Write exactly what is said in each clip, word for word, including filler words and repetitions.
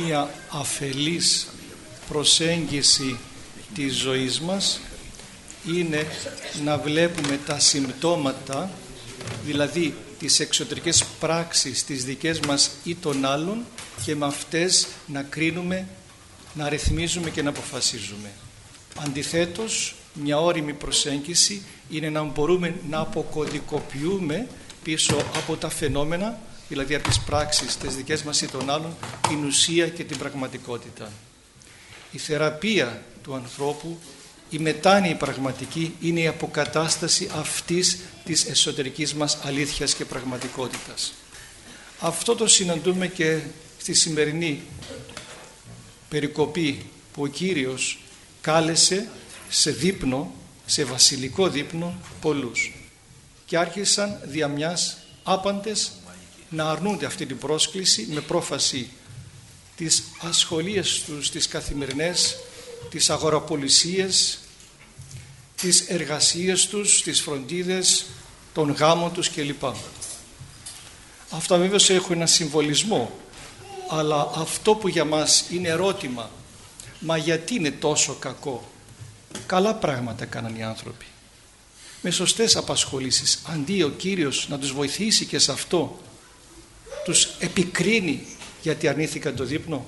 μία αφελής προσέγγιση της ζωής μας είναι να βλέπουμε τα συμπτώματα, δηλαδή τις εξωτερικές πράξεις τις δικές μας ή των άλλων, και με αυτές να κρίνουμε, να ρυθμίζουμε και να αποφασίζουμε. Αντιθέτως, μια όριμη προσέγγιση είναι να μπορούμε να αποκωδικοποιούμε πίσω από τα φαινόμενα, δηλαδή από τις πράξεις τις δικές μας ή των άλλων, την ουσία και την πραγματικότητα. Η θεραπεία του ανθρώπου, η μετάνοια πραγματική, είναι η αποκατάσταση αυτής της εσωτερικής μας αλήθειας και πραγματικότητας. Αυτό το συναντούμε και στη σημερινή περικοπή που ο Κύριος κάλεσε σε δείπνο, σε βασιλικό δείπνο, πολλούς, και άρχισαν δια μιας άπαντες να αρνούνται αυτή την πρόσκληση με πρόφαση τις ασχολίες τους, τις καθημερινές, τις αγοραπολισίες, τις εργασίες τους, τις φροντίδες, των γάμων τους κλπ. Αυτά βέβαια έχουν ένα συμβολισμό, αλλά αυτό που για μας είναι ερώτημα, μα γιατί είναι τόσο κακό? Καλά πράγματα κάναν οι άνθρωποι, με σωστές απασχολήσεις. Αντί ο Κύριος να τους βοηθήσει και σε αυτό, τους επικρίνει γιατί αρνήθηκαν το δείπνο.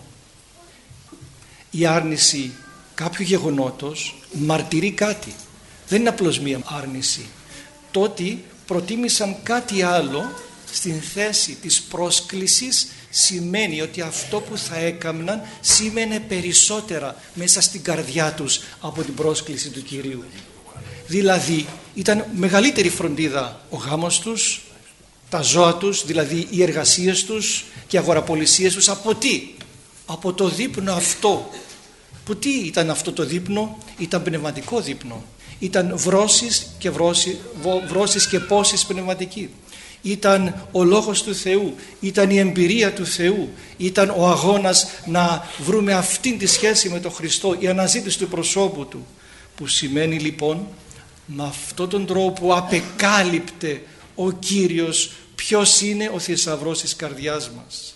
Η άρνηση κάποιου γεγονότος μαρτυρεί κάτι, δεν είναι απλώς μία άρνηση. Τότε προτίμησαν κάτι άλλο στην θέση της πρόσκλησης, σημαίνει ότι αυτό που θα έκαμναν σήμαινε περισσότερα μέσα στην καρδιά τους από την πρόσκληση του Κυρίου. Δηλαδή ήταν μεγαλύτερη φροντίδα ο γάμος τους, τα ζώα τους, δηλαδή οι εργασίες τους και οι αγοραπολισίες τους, από τι? Από το δείπνο αυτό. Που τι ήταν αυτό το δείπνο? Ήταν πνευματικό δείπνο. Ήταν βρώσεις και, βρώσεις, βρώσεις και πόσεις πνευματική. Ήταν ο Λόγος του Θεού, ήταν η εμπειρία του Θεού, ήταν ο αγώνας να βρούμε αυτήν τη σχέση με τον Χριστό, η αναζήτηση του προσώπου Του, που σημαίνει λοιπόν με αυτόν τον τρόπο απεκάλυπτε ο Κύριος ποιος είναι ο θησαυρός της καρδιάς μας.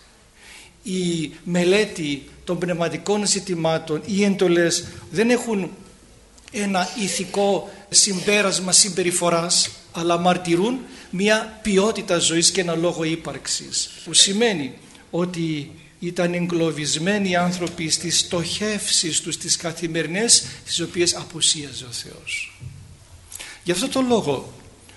Η μελέτη των πνευματικών ζητημάτων, οι εντολές δεν έχουν ένα ηθικό συμπέρασμα συμπεριφοράς, αλλά μαρτυρούν μια ποιότητα ζωής και ένα λόγο ύπαρξης, που σημαίνει ότι ήταν εγκλωβισμένοι οι άνθρωποι στις στοχεύσεις τους, τις καθημερινές, στις οποίες απουσίαζε ο Θεός. Γι' αυτό το λόγο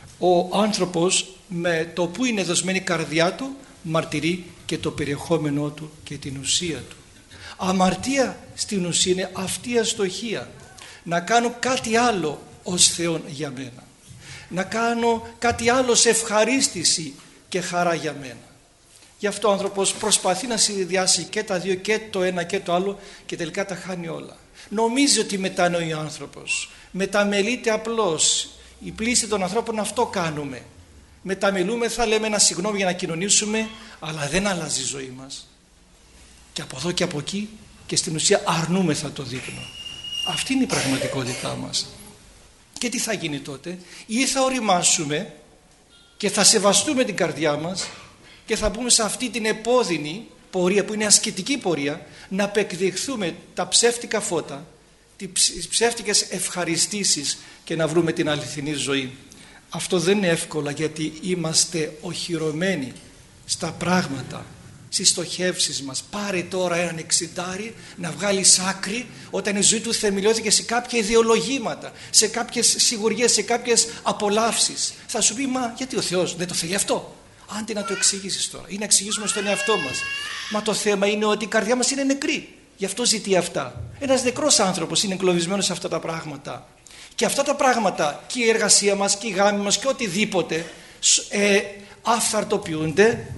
ο άνθρωπος με το που είναι δοσμένη η καρδιά του μαρτυρεί και το περιεχόμενό του και την ουσία του. Αμαρτία στην ουσία είναι αυτή η αστοχία, να κάνω κάτι άλλο ως Θεόν για μένα, να κάνω κάτι άλλο σε ευχαρίστηση και χαρά για μένα. Γι' αυτό ο άνθρωπος προσπαθεί να συνδυάσει και τα δύο, και το ένα και το άλλο, και τελικά τα χάνει όλα. Νομίζει ότι μετανοεί ο άνθρωπος, μεταμελείται απλώς. Η πλήση των ανθρώπων αυτό κάνουμε. Μεταμελούμε, θα λέμε ένα συγγνώμη για να κοινωνήσουμε, αλλά δεν αλλάζει η ζωή μας. Και από εδώ και από εκεί, και στην ουσία αρνούμεθα το δείπνο. Αυτή είναι η πραγματικότητά μας. Και τι θα γίνει τότε? Ή θα οριμάσουμε και θα σεβαστούμε την καρδιά μας και θα μπούμε σε αυτή την επώδυνη πορεία, που είναι ασκητική πορεία, να απεκδεχθούμε τα ψεύτικα φώτα, τις ψεύτικες ευχαριστήσεις και να βρούμε την αληθινή ζωή. Αυτό δεν είναι εύκολα, γιατί είμαστε οχυρωμένοι στα πράγματα, στις στοχεύσεις μας. Πάρε τώρα έναν εξιντάρι να βγάλεις άκρη όταν η ζωή του θεμελιώθηκε σε κάποια ιδεολογήματα, σε κάποιες σιγουριές, σε κάποιες απολαύσεις. Θα σου πει, μα γιατί ο Θεός δεν το θέλει αυτό? Άντε να το εξηγήσεις τώρα, ή να εξηγήσουμε στον εαυτό μας. Μα το θέμα είναι ότι η καρδιά μας είναι νεκρή, γι' αυτό ζητεί αυτά. Ένας νεκρός άνθρωπος είναι εγκλωβισμένος σε αυτά τα πράγματα. Και αυτά τα πράγματα, και η εργασία μας και η γάμη μας και οτιδήποτε, ε, αυθαρτοποιούνται,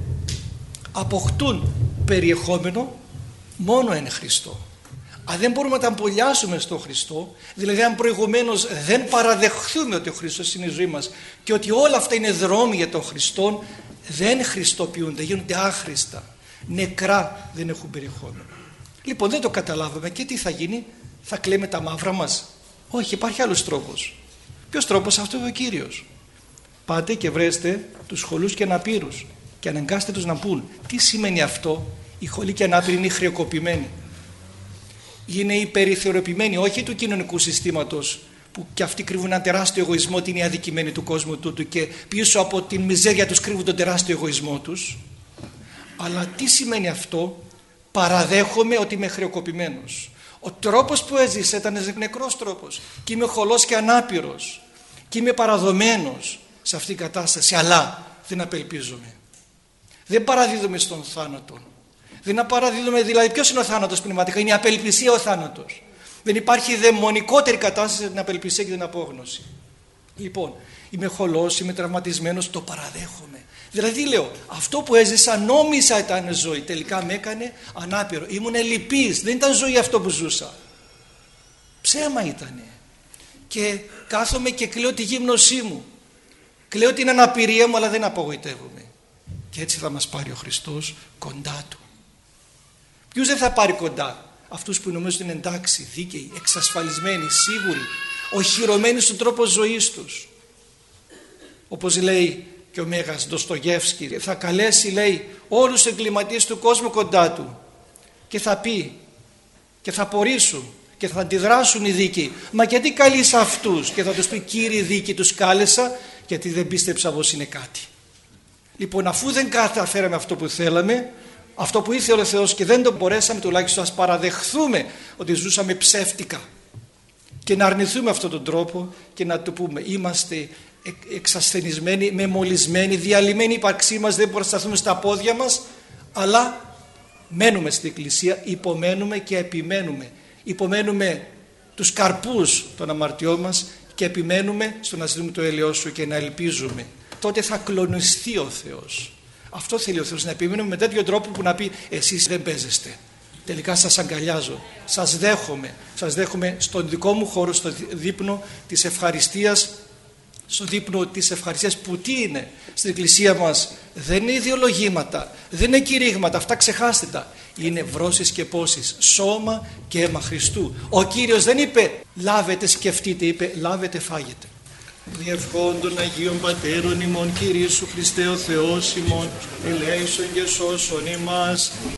αποκτούν περιεχόμενο μόνο εν Χριστώ. Αν δεν μπορούμε να τα αμπολιάσουμε στον Χριστό, δηλαδή αν προηγουμένως δεν παραδεχθούμε ότι ο Χριστός είναι η ζωή μας και ότι όλα αυτά είναι δρόμοι για τον Χριστό, δεν χριστοποιούνται, γίνονται άχρηστα, νεκρά, δεν έχουν περιεχόμενο. Λοιπόν, δεν το καταλάβαμε, και τι θα γίνει? Θα κλαίμε τα μαύρα μας? Όχι, υπάρχει άλλος τρόπος. Ποιος τρόπος? Αυτό είναι ο Κύριος. Πάτε και βρέστε τους χωλούς και αναπήρους και αναγκάστε τους να πούν. Τι σημαίνει αυτό? Οι χολοί και ανάπηροι είναι χρεοκοπημένοι. Είναι οι περιθωριοποιημένοι, όχι του κοινωνικού συστήματος, που και αυτοί κρύβουν έναν τεράστιο εγωισμό, ότι είναι οι αδικημένοι του κόσμου τούτου και πίσω από την μιζέρια τους κρύβουν τον τεράστιο εγωισμό τους. Αλλά τι σημαίνει αυτό? Παραδέχομαι ότι είμαι χρεοκοπημένος. Ο τρόπος που έζησα ήταν νεκρός τρόπος και είμαι χολός και ανάπηρος και είμαι παραδομένος σε αυτήν την κατάσταση, αλλά δεν απελπίζομαι. Δεν παραδίδομαι στον θάνατο. Δεν παραδίδομαι, δηλαδή ποιος είναι ο θάνατος πνευματικά? Είναι η απελπισία ο θάνατος. Δεν υπάρχει δαιμονικότερη κατάσταση από την απελπισία και την απόγνωση. Λοιπόν, είμαι χολός, είμαι τραυματισμένος, το παραδέχομαι. Δηλαδή λέω, αυτό που έζησα νόμιζα ήταν ζωή, τελικά με έκανε ανάπηρο. Ήμουν λυπής, δεν ήταν ζωή αυτό που ζούσα. Ψέμα ήτανε. Και κάθομαι και κλαίω τη γύμνωσή μου. Κλαίω την αναπηρία μου, αλλά δεν απογοητεύομαι. Και έτσι θα μας πάρει ο Χριστός κοντά του. Ποιους δεν θα πάρει κοντά? Αυτούς που νομίζουν είναι εντάξει, δίκαιοι, εξασφαλισμένοι, σίγουροι, οχυρωμένοι στον τρόπο ζωής τους. Όπως λέει και ο Μέγας Ντοστογεύσκη, θα καλέσει, λέει, όλους τους εγκληματίες του κόσμου κοντά του και θα πει και θα απορρίσουν και θα αντιδράσουν οι δίκαιοι. Μα γιατί καλείς αυτούς? Και θα τους πει, κύριοι δίκαιοι, τους κάλεσα γιατί δεν πίστεψα πως είναι κάτι. Λοιπόν, αφού δεν καταφέραμε αυτό που θέλαμε, αυτό που ήθελε ο Θεός και δεν τον μπορέσαμε, τουλάχιστον ας παραδεχθούμε ότι ζούσαμε ψεύτικα και να αρνηθούμε αυτόν τον τρόπο και να του πούμε, είμαστε εξασθενισμένοι, μεμολισμένοι, διαλυμένοι η ύπαρξή μας, δεν μπορούμε να σταθούμε στα πόδια μας, αλλά μένουμε στην Εκκλησία, υπομένουμε και επιμένουμε. Υπομένουμε τους καρπούς των αμαρτιών μας και επιμένουμε στο να ζητούμε το έλεος σου και να ελπίζουμε. Τότε θα κλονιστεί ο Θεός. Αυτό θέλει ο Θεός, να επιμένουμε με τέτοιο τρόπο που να πει, εσείς δεν παίζεστε. Τελικά σας αγκαλιάζω, σας δέχομαι, σας δέχομαι στον δικό μου χώρο, στο δείπνο της ευχαριστίας, στο δείπνο της ευχαριστίας που τι είναι στην Εκκλησία μας? Δεν είναι ιδεολογήματα, δεν είναι κηρύγματα, αυτά ξεχάστε τα. Είναι βρώσεις και πόσεις, σώμα και αίμα Χριστού. Ο Κύριος δεν είπε λάβετε σκεφτείτε, είπε λάβετε φάγετε. Διευχών των Αγίων Πατέρων ημών, Κύριε Ιησού Χριστέ ο Θεός ημών, ελέησον και σώσον ημάς.